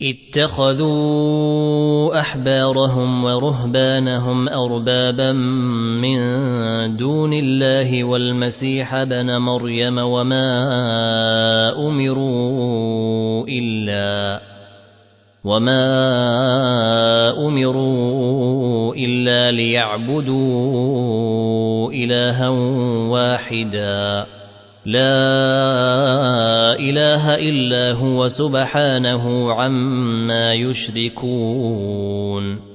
اتخذوا أحبارهم ورهبانهم أربابا من دون الله والمسيح ابن مريم وما أمروا إلا ليعبدوا إلها واحدا لا إله إلا هو سبحانه عما يشركون.